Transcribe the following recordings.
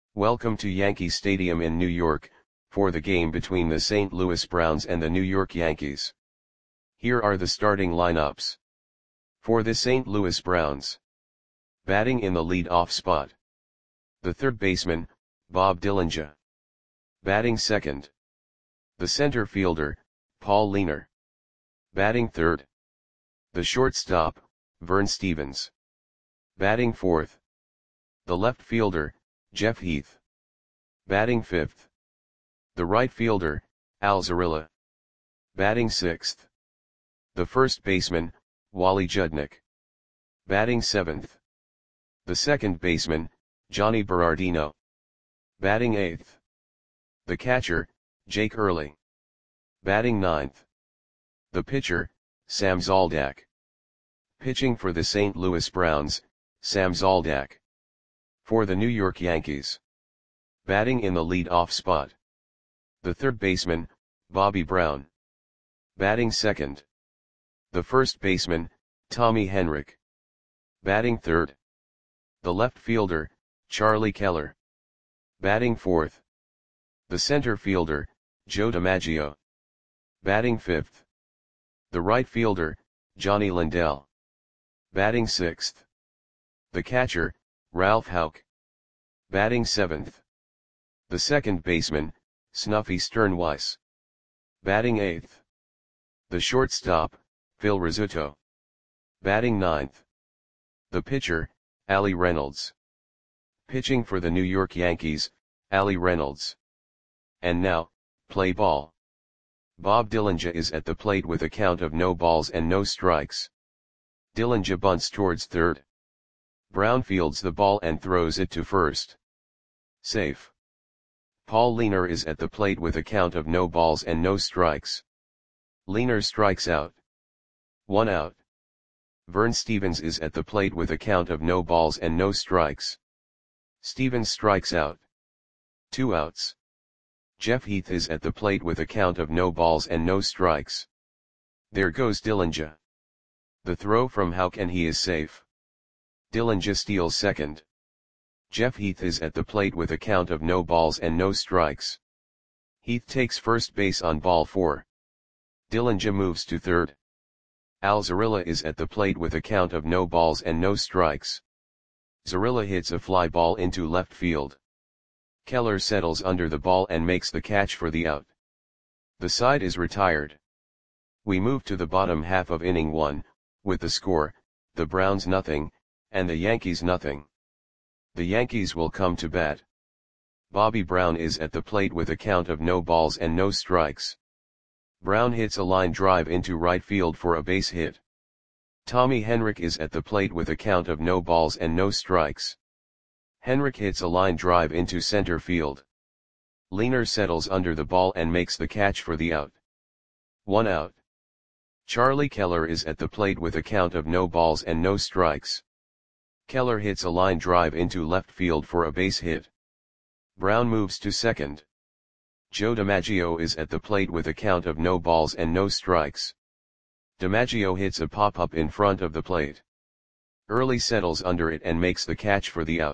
Welcome to Yankee Stadium in New York, for the game between the St. Louis Browns and the New York Yankees. Here are the starting lineups. For the St. Louis Browns. Batting in the lead-off spot. The third baseman, Bob Dillinger. Batting second. The center fielder, Paul Lehner. Batting third. The shortstop, Vern Stephens. Batting fourth. The left fielder, Jeff Heath. Batting fifth. The right fielder, Al Zarilla. Batting sixth. The first baseman, Wally Judnick. Batting seventh. The second baseman, Johnny Berardino. Batting eighth. The catcher, Jake Early. Batting ninth. The pitcher, Sam Zoldak. Pitching for the St. Louis Browns, Sam Zoldak. For the New York Yankees. Batting in the lead-off spot. The third baseman, Bobby Brown. Batting second. The first baseman, Tommy Henrich. Batting third. The left fielder, Charlie Keller. Batting fourth. The center fielder, Joe DiMaggio. Batting fifth. The right fielder, Johnny Lindell. Batting sixth. The catcher, Ralph Houck. Batting seventh. The second baseman, Snuffy Sternweiss. Batting eighth. The shortstop, Phil Rizzuto. Batting ninth. The pitcher, Allie Reynolds. Pitching for the New York Yankees, Allie Reynolds. And now, play ball. Bob Dillinger is at the plate with a count of no balls and no strikes. Dillinger bunts towards third. Brown fields the ball and throws it to first. Safe. Paul Lehner is at the plate with a count of no balls and no strikes. Lehner strikes out. 1 out. Vern Stephens is at the plate with a count of no balls and no strikes. Stephens strikes out. 2 outs. Jeff Heath is at the plate with a count of no balls and no strikes. There goes Dillinger. The throw from Houck and he is safe. Dillinger steals second. Jeff Heath is at the plate with a count of no balls and no strikes. Heath takes first base on ball 4. Dillinger moves to third. Al Zarilla is at the plate with a count of no balls and no strikes. Zarilla hits a fly ball into left field. Keller settles under the ball and makes the catch for the out. The side is retired. We move to the bottom half of inning 1, with the score, the Browns nothing, and the Yankees nothing. The Yankees will come to bat. Bobby Brown is at the plate with a count of no balls and no strikes. Brown hits a line drive into right field for a base hit. Tommy Henrich is at the plate with a count of no balls and no strikes. Henrich hits a line drive into center field. Lehner settles under the ball and makes the catch for the out. 1 out. Charlie Keller is at the plate with a count of no balls and no strikes. Keller hits a line drive into left field for a base hit. Brown moves to second. Joe DiMaggio is at the plate with a count of no balls and no strikes. DiMaggio hits a pop-up in front of the plate. Early settles under it and makes the catch for the out.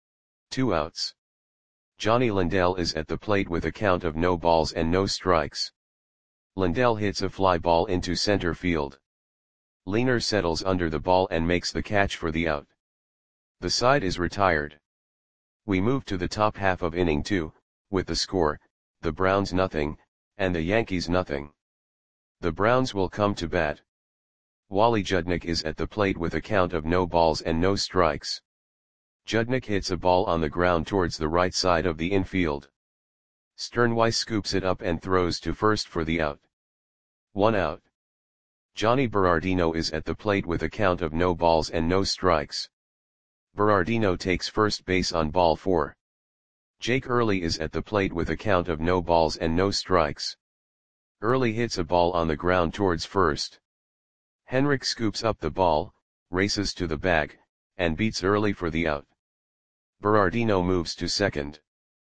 2 outs. Johnny Lindell is at the plate with a count of no balls and no strikes. Lindell hits a fly ball into center field. Lehner settles under the ball and makes the catch for the out. The side is retired. We move to the top half of inning 2, with the score, the Browns nothing, and the Yankees nothing. The Browns will come to bat. Wally Judnick is at the plate with a count of no balls and no strikes. Judnick hits a ball on the ground towards the right side of the infield. Sternweiss scoops it up and throws to first for the out. 1 out. Johnny Berardino is at the plate with a count of no balls and no strikes. Berardino takes first base on ball 4. Jake Early is at the plate with a count of no balls and no strikes. Early hits a ball on the ground towards first. Henrich scoops up the ball, races to the bag, and beats Early for the out. Berardino moves to second.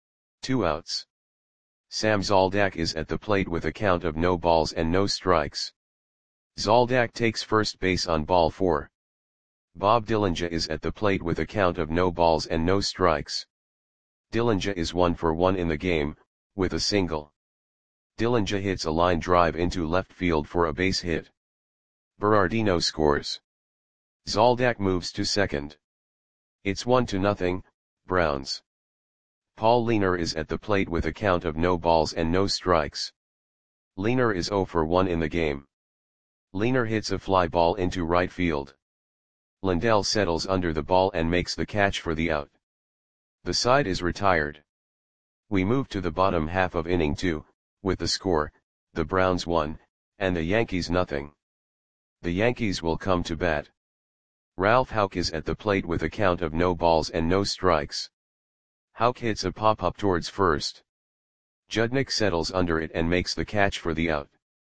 2 outs. Sam Zoldak is at the plate with a count of no balls and no strikes. Zoldak takes first base on ball 4. Bob Dillinger is at the plate with a count of no balls and no strikes. Dillinja is 1 for 1 in the game, with a single. Dillinja hits a line drive into left field for a base hit. Berardino scores. Zoldak moves to second. It's 1-0, Browns. Paul Lehner is at the plate with a count of no balls and no strikes. Lehner is 0 for 1 in the game. Lehner hits a fly ball into right field. Lindell settles under the ball and makes the catch for the out. The side is retired. We move to the bottom half of inning 2, with the score, the Browns 1, and the Yankees 0. The Yankees will come to bat. Ralph Houck is at the plate with a count of no balls and no strikes. Houck hits a pop-up towards first. Judnick settles under it and makes the catch for the out.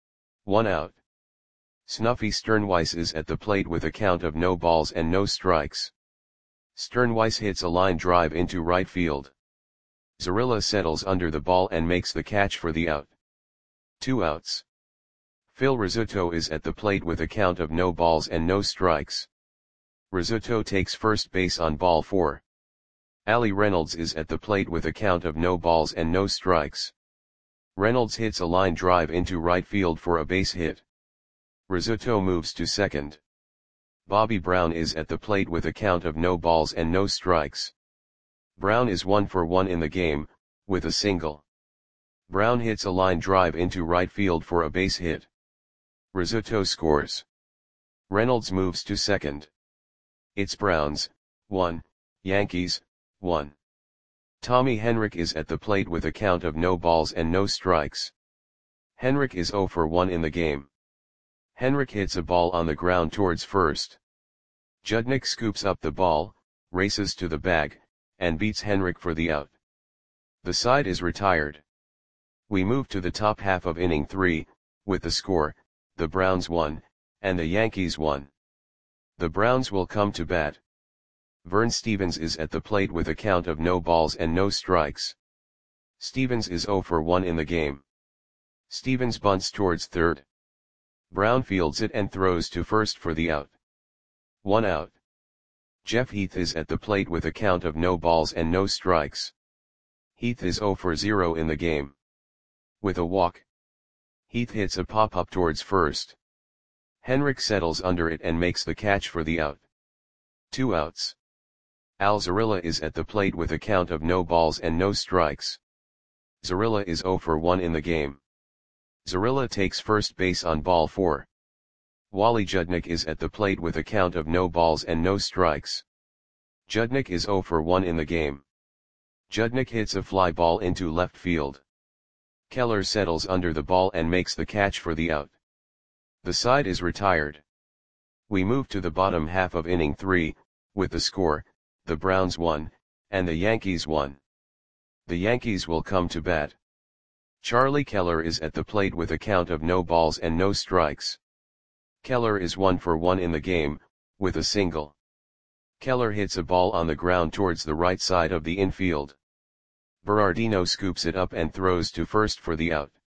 1 out. Snuffy Sternweiss is at the plate with a count of no balls and no strikes. Sternweiss hits a line drive into right field. Zarilla settles under the ball and makes the catch for the out. 2 outs. Phil Rizzuto is at the plate with a count of no balls and no strikes. Rizzuto takes first base on ball 4. Ali Reynolds is at the plate with a count of no balls and no strikes. Reynolds hits a line drive into right field for a base hit. Rizzuto moves to second. Bobby Brown is at the plate with a count of no balls and no strikes. Brown is 1 for 1 in the game, with a single. Brown hits a line drive into right field for a base hit. Rizzuto scores. Reynolds moves to second. It's Browns, 1, Yankees, 1. Tommy Henrich is at the plate with a count of no balls and no strikes. Henrich is 0 for 1 in the game. Henrich hits a ball on the ground towards first. Judnick scoops up the ball, races to the bag, and beats Henrich for the out. The side is retired. We move to the top half of inning 3, with the score, the Browns 1, and the Yankees 1. The Browns will come to bat. Vern Stevens is at the plate with a count of no balls and no strikes. Stevens is 0 for 1 in the game. Stevens bunts towards third. Brown fields it and throws to first for the out. 1 out. Jeff Heath is at the plate with a count of no balls and no strikes. Heath is 0 for 0 in the game. With a walk. Heath hits a pop-up towards first. Henrich settles under it and makes the catch for the out. 2 outs. Al Zarilla is at the plate with a count of no balls and no strikes. Zarilla is 0 for 1 in the game. Zarilla takes first base on ball 4. Wally Judnick is at the plate with a count of no balls and no strikes. Judnick is 0 for 1 in the game. Judnick hits a fly ball into left field. Keller settles under the ball and makes the catch for the out. The side is retired. We move to the bottom half of inning 3, with the score, the Browns 1, and the Yankees 1. The Yankees will come to bat. Charlie Keller is at the plate with a count of no balls and no strikes. Keller is 1 for 1 in the game, with a single. Keller hits a ball on the ground towards the right side of the infield. Berardino scoops it up and throws to first for the out.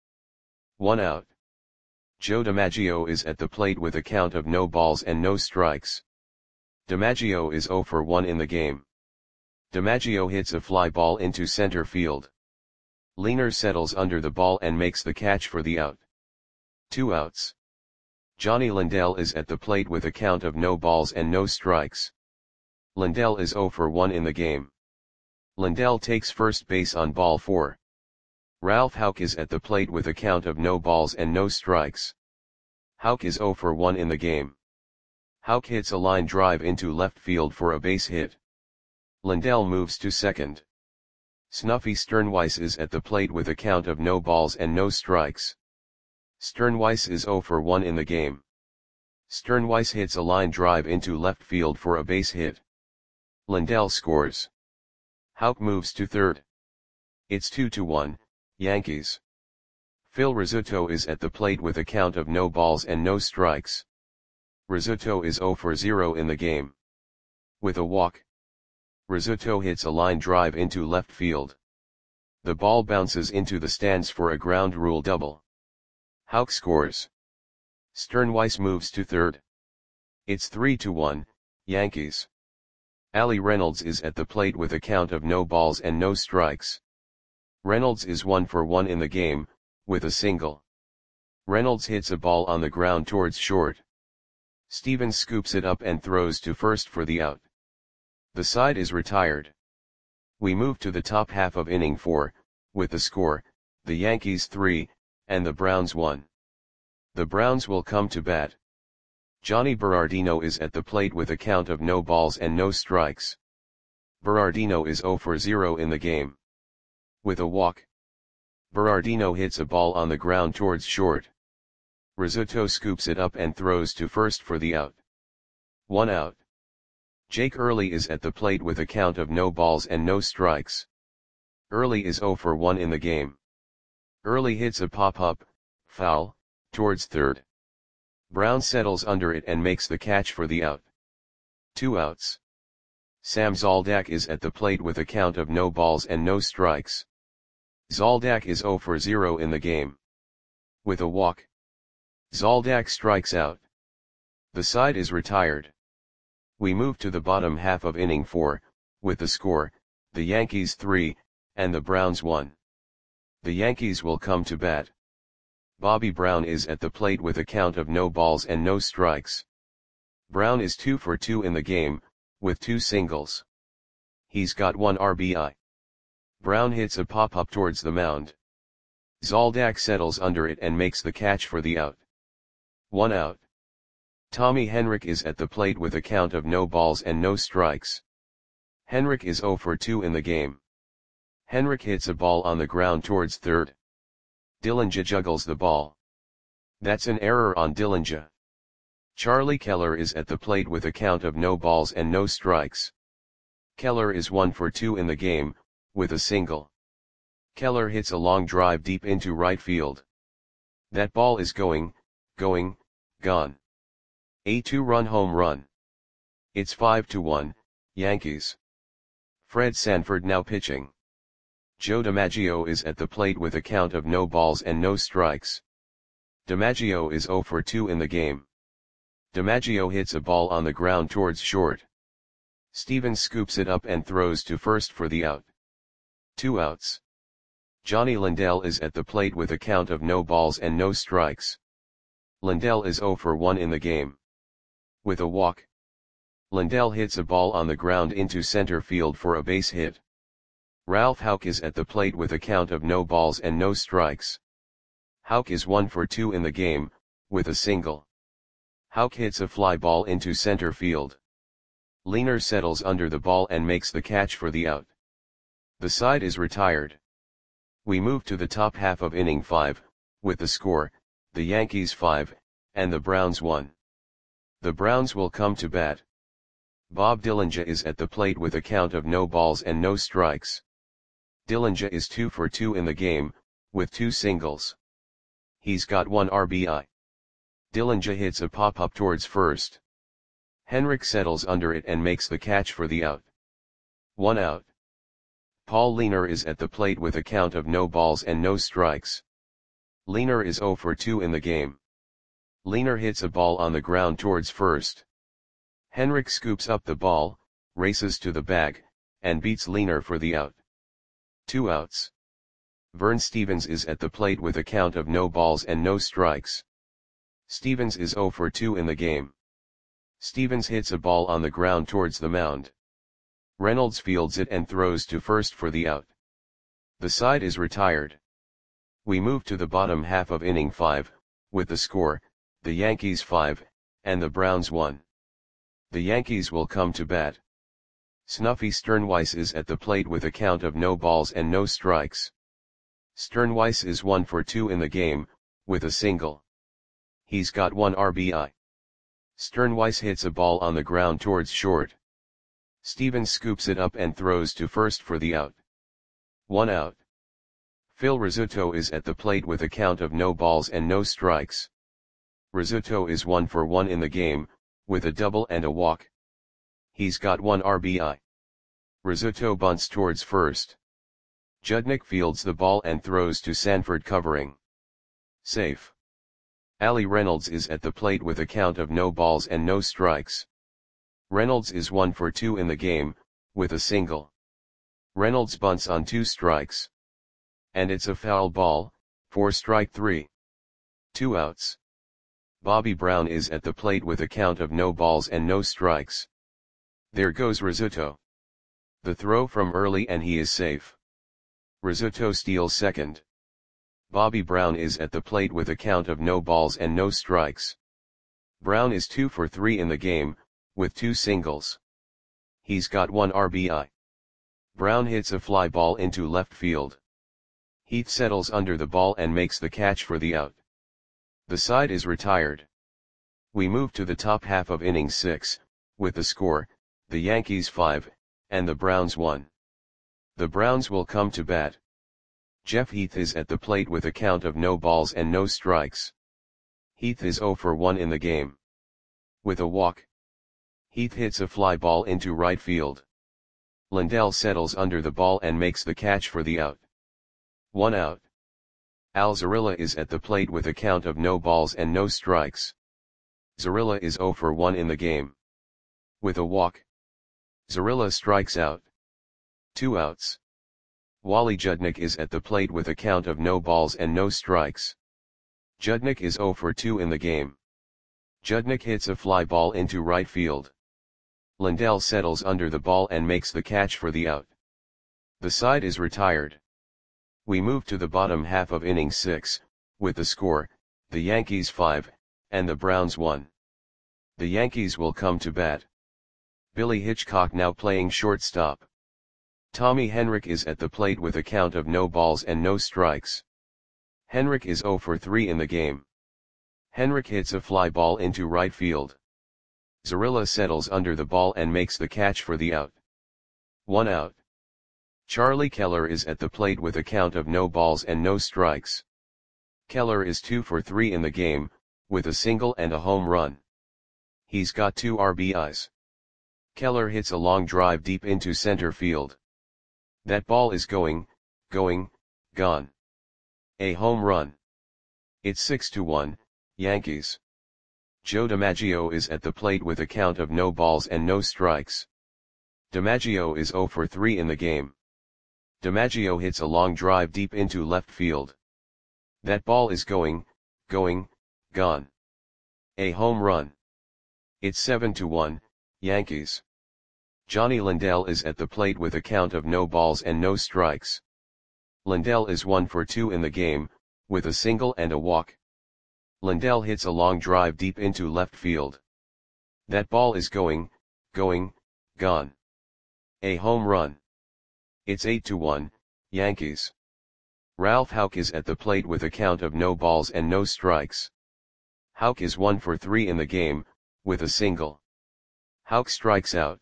1 out. Joe DiMaggio is at the plate with a count of no balls and no strikes. DiMaggio is 0 for 1 in the game. DiMaggio hits a fly ball into center field. Lehner settles under the ball and makes the catch for the out. 2 outs. Johnny Lindell is at the plate with a count of no balls and no strikes. Lindell is 0 for 1 in the game. Lindell takes first base on ball 4. Ralph Houck is at the plate with a count of no balls and no strikes. Houck is 0 for 1 in the game. Houck hits a line drive into left field for a base hit. Lindell moves to second. Snuffy Sternweiss is at the plate with a count of no balls and no strikes. Sternweiss is 0 for 1 in the game. Sternweiss hits a line drive into left field for a base hit. Lindell scores. Houck moves to third. It's 2-1, Yankees. Phil Rizzuto is at the plate with a count of no balls and no strikes. Rizzuto is 0 for 0 in the game. With a walk. Rizzuto hits a line drive into left field. The ball bounces into the stands for a ground rule double. Houck scores. Sternweiss moves to third. It's 3-1, Yankees. Ali Reynolds is at the plate with a count of no balls and no strikes. Reynolds is 1 for 1 in the game, with a single. Reynolds hits a ball on the ground towards short. Stevens scoops it up and throws to first for the out. The side is retired. We move to the top half of inning 4, with the score, the Yankees 3, and the Browns 1. The Browns will come to bat. Johnny Berardino is at the plate with a count of no balls and no strikes. Berardino is 0 for 0 in the game. With a walk. Berardino hits a ball on the ground towards short. Rizzuto scoops it up and throws to first for the out. 1 out. Jake Early is at the plate with a count of no balls and no strikes. Early is 0 for 1 in the game. Early hits a pop-up, foul, towards third. Brown settles under it and makes the catch for the out. 2 outs. Sam Zoldak is at the plate with a count of no balls and no strikes. Zoldak is 0 for 0 in the game. With a walk. Zoldak strikes out. The side is retired. We move to the bottom half of inning 4, with the score, the Yankees 3, and the Browns 1. The Yankees will come to bat. Bobby Brown is at the plate with a count of no balls and no strikes. Brown is 2 for 2 in the game, with 2 singles. He's got 1 RBI. Brown hits a pop-up towards the mound. Zoldak settles under it and makes the catch for the out. 1 out. Tommy Henrich is at the plate with a count of no balls and no strikes. Henrich is 0 for 2 in the game. Henrich hits a ball on the ground towards third. Dillinger juggles the ball. That's an error on Dillinger. Charlie Keller is at the plate with a count of no balls and no strikes. Keller is 1 for 2 in the game, with a single. Keller hits a long drive deep into right field. That ball is gone. A 2-run home run. It's 5-1, Yankees. Fred Sanford now pitching. Joe DiMaggio is at the plate with a count of no balls and no strikes. DiMaggio is 0 for 2 in the game. DiMaggio hits a ball on the ground towards short. Stevens scoops it up and throws to first for the out. 2 outs. Johnny Lindell is at the plate with a count of no balls and no strikes. Lindell is 0 for 1 in the game. With a walk. Lindell hits a ball on the ground into center field for a base hit. Ralph Houck is at the plate with a count of no balls and no strikes. Houck is 1 for 2 in the game, with a single. Houck hits a fly ball into center field. Leaner settles under the ball and makes the catch for the out. The side is retired. We move to the top half of inning 5, with the score, the Yankees 5, and the Browns 1. The Browns will come to bat. Bob Dillinger is at the plate with a count of no balls and no strikes. Dillinger is 2 for 2 in the game, with 2 singles. He's got 1 RBI. Dillinger hits a pop-up towards first. Henrich settles under it and makes the catch for the out. 1 out. Paul Leaner is at the plate with a count of no balls and no strikes. Leaner is 0 for 2 in the game. Leaner hits a ball on the ground towards first. Henrich scoops up the ball, races to the bag, and beats Leaner for the out. 2 outs. Vern Stevens is at the plate with a count of no balls and no strikes. Stevens is 0 for 2 in the game. Stevens hits a ball on the ground towards the mound. Reynolds fields it and throws to first for the out. The side is retired. We move to the bottom half of inning 5, with the score, the Yankees 5, and the Browns 1. The Yankees will come to bat. Snuffy Sternweiss is at the plate with a count of no balls and no strikes. Sternweiss is 1 for 2 in the game, with a single. He's got 1 RBI. Sternweiss hits a ball on the ground towards short. Stevens scoops it up and throws to first for the out. 1 out. Phil Rizzuto is at the plate with a count of no balls and no strikes. Rizzuto is 1 for 1 in the game, with a double and a walk. He's got 1 RBI. Rizzuto bunts towards first. Judnick fields the ball and throws to Sanford covering. Safe. Ali Reynolds is at the plate with a count of no balls and no strikes. Reynolds is 1 for 2 in the game, with a single. Reynolds bunts on 2 strikes. And it's a foul ball, for strike 3. 2 outs. Bobby Brown is at the plate with a count of no balls and no strikes. There goes Rizzuto. The throw from early and he is safe. Rizzuto steals second. Bobby Brown is at the plate with a count of no balls and no strikes. Brown is 2 for 3 in the game, with 2 singles. He's got 1 RBI. Brown hits a fly ball into left field. Heath settles under the ball and makes the catch for the out. The side is retired. We move to the top half of inning 6, with the score, the Yankees 5, and the Browns 1. The Browns will come to bat. Jeff Heath is at the plate with a count of no balls and no strikes. Heath is 0 for 1 in the game. With a walk. Heath hits a fly ball into right field. Lindell settles under the ball and makes the catch for the out. 1 out. Al Zarilla is at the plate with a count of no balls and no strikes. Zarilla is 0 for 1 in the game. With a walk. Zarilla strikes out. 2 outs. Wally Judnick is at the plate with a count of no balls and no strikes. Judnick is 0 for 2 in the game. Judnick hits a fly ball into right field. Lindell settles under the ball and makes the catch for the out. The side is retired. We move to the bottom half of inning 6, with the score, the Yankees 5, and the Browns 1. The Yankees will come to bat. Billy Hitchcock now playing shortstop. Tommy Henrich is at the plate with a count of no balls and no strikes. Henrich is 0 for 3 in the game. Henrich hits a fly ball into right field. Zarilla settles under the ball and makes the catch for the out. 1 out. Charlie Keller is at the plate with a count of no balls and no strikes. Keller is 2 for 3 in the game, with a single and a home run. He's got 2 RBIs. Keller hits a long drive deep into center field. That ball is going, gone. A home run. It's 6-1, Yankees. Joe DiMaggio is at the plate with a count of no balls and no strikes. DiMaggio is 0 for 3 in the game. DiMaggio hits a long drive deep into left field. That ball is going, gone. A home run. It's 7-1, Yankees. Johnny Lindell is at the plate with a count of no balls and no strikes. Lindell is 1 for 2 in the game, with a single and a walk. Lindell hits a long drive deep into left field. That ball is going, gone. A home run. It's 8-1, Yankees. Ralph Houck is at the plate with a count of no balls and no strikes. Houck is 1 for 3 in the game, with a single. Houck strikes out.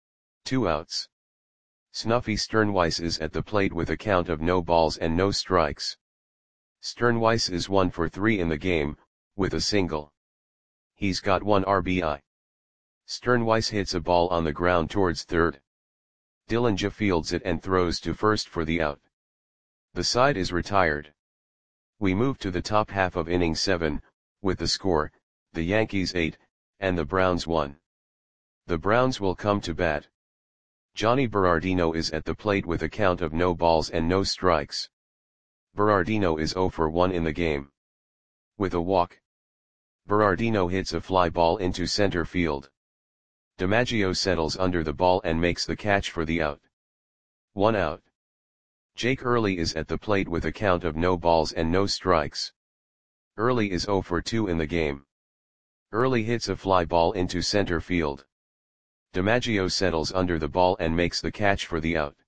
2 outs. Snuffy Sternweiss is at the plate with a count of no balls and no strikes. Sternweiss is 1 for 3 in the game, with a single. He's got 1 RBI. Sternweiss hits a ball on the ground towards third. Dillinger fields it and throws to first for the out. The side is retired. We move to the top half of inning 7, with the score, the Yankees 8, and the Browns 1. The Browns will come to bat. Johnny Berardino is at the plate with a count of no balls and no strikes. Berardino is 0 for 1 in the game. With a walk. Berardino hits a fly ball into center field. DiMaggio settles under the ball and makes the catch for the out. 1 out. Jake Early is at the plate with a count of no balls and no strikes. Early is 0 for 2 in the game. Early hits a fly ball into center field. DiMaggio settles under the ball and makes the catch for the out.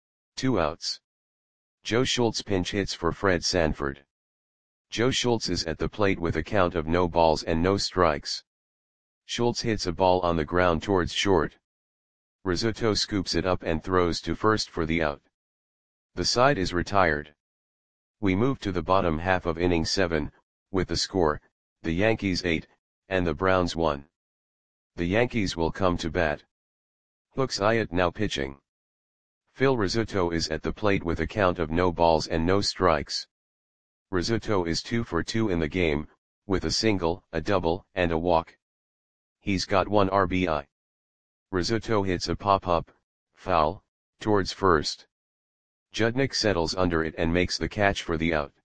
2 outs. Joe Schultz pinch hits for Fred Sanford. Joe Schultz is at the plate with a count of no balls and no strikes. Schultz hits a ball on the ground towards short. Rizzuto scoops it up and throws to first for the out. The side is retired. We move to the bottom half of inning 7, with the score, the Yankees 8, and the Browns 1. The Yankees will come to bat. Hooks Ayat now pitching. Phil Rizzuto is at the plate with a count of no balls and no strikes. Rizzuto is 2 for 2 in the game, with a single, a double, and a walk. He's got 1 RBI. Rizzuto hits a pop-up, foul, towards first. Judnick settles under it and makes the catch for the out.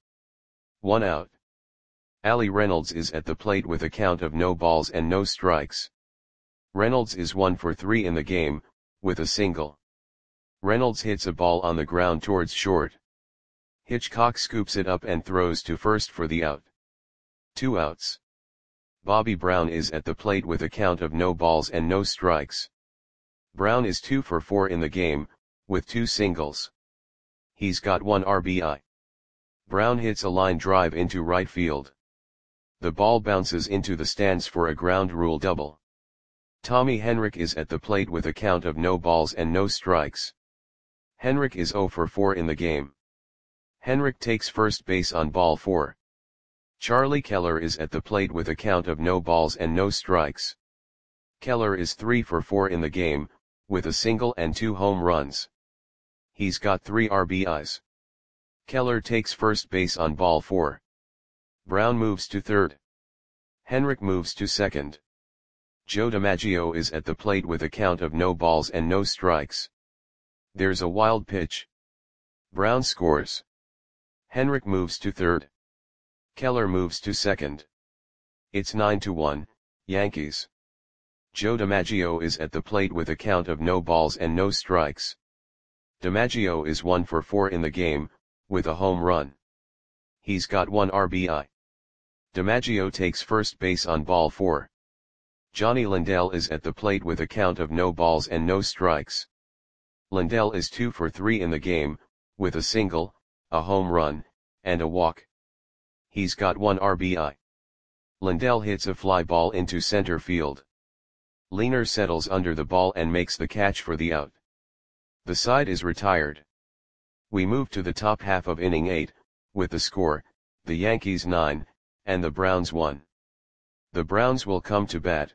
1 out. Ali Reynolds is at the plate with a count of no balls and no strikes. Reynolds is 1 for 3 in the game, with a single. Reynolds hits a ball on the ground towards short. Hitchcock scoops it up and throws to first for the out. 2 outs. Bobby Brown is at the plate with a count of no balls and no strikes. Brown is 2 for 4 in the game, with 2 singles. He's got 1 RBI. Brown hits a line drive into right field. The ball bounces into the stands for a ground rule double. Tommy Henrich is at the plate with a count of no balls and no strikes. Henrich is 0 for 4 in the game. Henrich takes first base on ball 4. Charlie Keller is at the plate with a count of no balls and no strikes. Keller is 3 for 4 in the game, with a single and 2 home runs. He's got 3 RBIs. Keller takes first base on ball 4. Brown moves to third. Henrich moves to second. Joe DiMaggio is at the plate with a count of no balls and no strikes. There's a wild pitch. Brown scores. Henrich moves to third. Keller moves to second. It's 9-1, Yankees. Joe DiMaggio is at the plate with a count of no balls and no strikes. DiMaggio is 1 for 4 in the game, with a home run. He's got 1 RBI. DiMaggio takes first base on ball 4. Johnny Lindell is at the plate with a count of no balls and no strikes. Lindell is 2 for 3 in the game, with a single, a home run, and a walk. He's got 1 RBI. Lindell hits a fly ball into center field. Leaner settles under the ball and makes the catch for the out. The side is retired. We move to the top half of inning 8, with the score, the Yankees 9, and the Browns 1. The Browns will come to bat.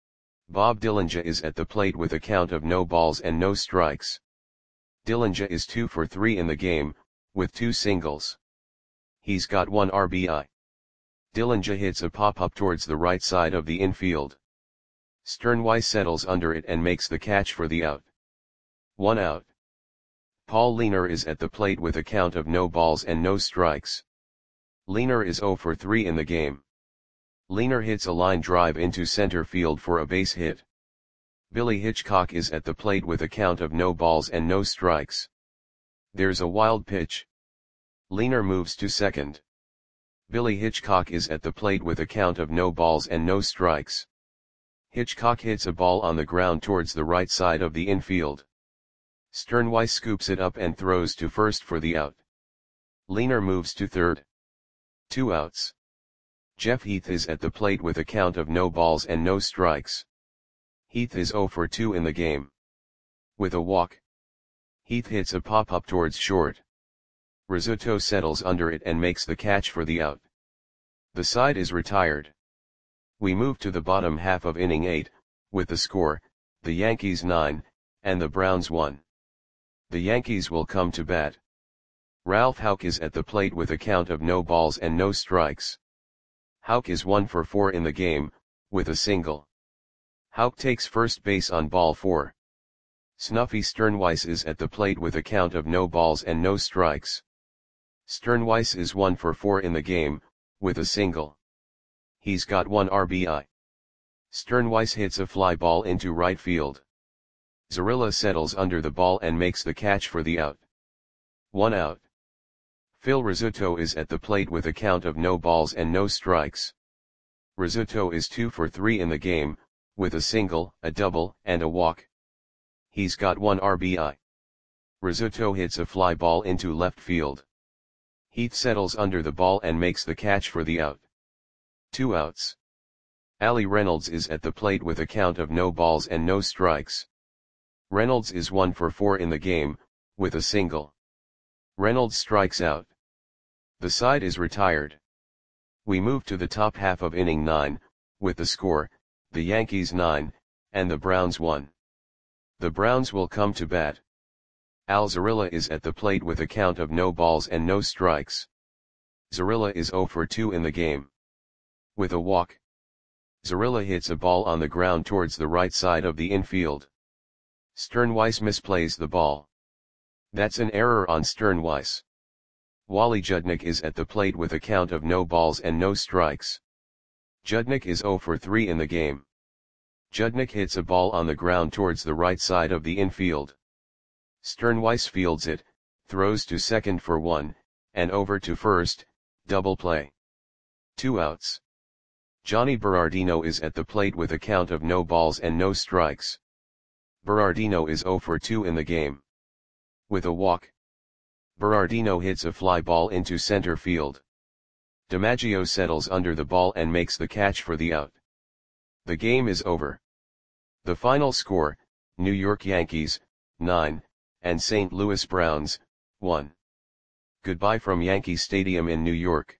Bob Dillinger is at the plate with a count of no balls and no strikes. Dillinger is 2 for 3 in the game, with 2 singles. He's got 1 RBI. Dillinger hits a pop-up towards the right side of the infield. Sternweiss settles under it and makes the catch for the out. 1 out. Paul Leaner is at the plate with a count of no balls and no strikes. Leaner is 0 for 3 in the game. Leaner hits a line drive into center field for a base hit. Billy Hitchcock is at the plate with a count of no balls and no strikes. There's a wild pitch. Leaner moves to second. Billy Hitchcock is at the plate with a count of no balls and no strikes. Hitchcock hits a ball on the ground towards the right side of the infield. Sternweiss scoops it up and throws to first for the out. Leaner moves to third. 2 outs. Jeff Heath is at the plate with a count of no balls and no strikes. Heath is 0 for 2 in the game. With a walk. Heath hits a pop-up towards short. Rizzuto settles under it and makes the catch for the out. The side is retired. We move to the bottom half of inning 8, with the score, the Yankees 9, and the Browns 1. The Yankees will come to bat. Ralph Houck is at the plate with a count of no balls and no strikes. Houck is 1 for 4 in the game, with a single. Houck takes first base on ball 4. Snuffy Sternweiss is at the plate with a count of no balls and no strikes. Sternweiss is 1 for 4 in the game, with a single. He's got 1 RBI. Sternweiss hits a fly ball into right field. Zarilla settles under the ball and makes the catch for the out. 1 out. Phil Rizzuto is at the plate with a count of no balls and no strikes. Rizzuto is 2 for 3 in the game, with a single, a double, and a walk. He's got 1 RBI. Rizzuto hits a fly ball into left field. Heath settles under the ball and makes the catch for the out. 2 outs. Ali Reynolds is at the plate with a count of no balls and no strikes. Reynolds is 1 for 4 in the game, with a single. Reynolds strikes out. The side is retired. We move to the top half of inning 9, with the score, the Yankees 9, and the Browns 1. The Browns will come to bat. Al Zarilla is at the plate with a count of no balls and no strikes. Zarilla is 0 for 2 in the game. With a walk. Zarilla hits a ball on the ground towards the right side of the infield. Sternweiss misplays the ball. That's an error on Sternweiss. Wally Judnik is at the plate with a count of no balls and no strikes. Judnik is 0 for 3 in the game. Judnik hits a ball on the ground towards the right side of the infield. Sternweiss fields it, throws to second for 1, and over to first, double play. 2 outs. Johnny Berardino is at the plate with a count of no balls and no strikes. Berardino is 0 for 2 in the game. With a walk, Berardino hits a fly ball into center field. DiMaggio settles under the ball and makes the catch for the out. The game is over. The final score, New York Yankees, 9, and St. Louis Browns, 1. Goodbye from Yankee Stadium in New York.